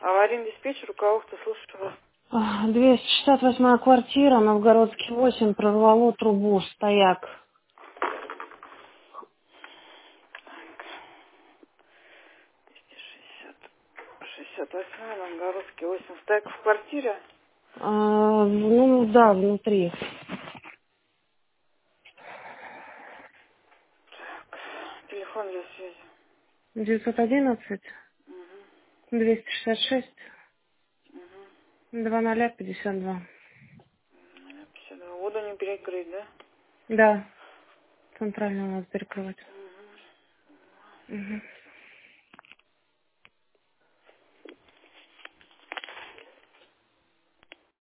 Аварийный диспетчер, руководство, слушаю вас. 268 квартира, Новгородский 8, прорвало трубу, стояк. 68, Новгородский 8. Стояк в квартире. Ну да, внутри. Так, телефон для связи. 911 Угу, 266 угу. 2052. 52. Воду не перекрыть, да? Да, центрально у нас перекрывать. Угу. Угу.